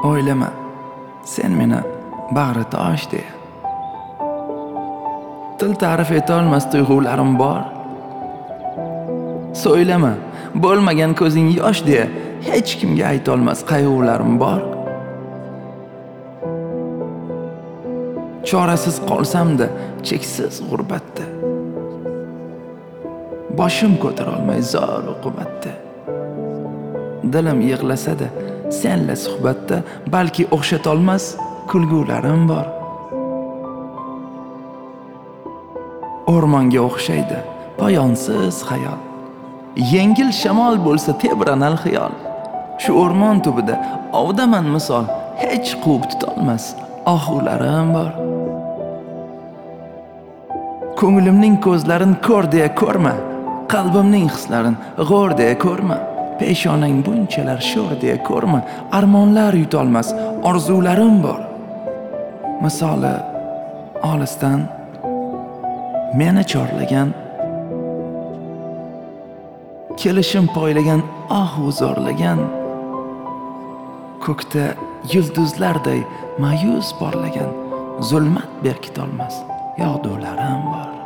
O'ylama, sen meni bag'ri tosh deya. Til ta'rif etolmas tuyg'ularim bor. So'ylama, bo'lmagan ko'zing yosh deya, hech kimga aytolmas qayg'ularim bor. Chorasiz qolsam-da, cheksiz g'urbatda. Boshim ko'tara olmay zor uqubatda. Dilim yig'lasa-da, senla suhbatda, balki o'xshatolmas kulgularim bor. O'rmonga o'xshaydi poyonsiz xayol. Yengil shamol bo'lsa tebranar xiyol. Shu o'rmon tubida ovdaman misol, hech quvib tutolmas ohularim bor. Ko'nglimning ko'zlarin ko'r deya ko'rma, qalbimning hislarin g'o'r deya ko'rma. Peshonang bunchalar sho'r deya ko'rma, armonlar yutolmas orzularim bor. Misoli olisdan meni chorlagan, kelishim poylagan, zorlagan, ko'kda yulduzlarday mayus porlagan, zulmat berkitolmas yog'dularim bor.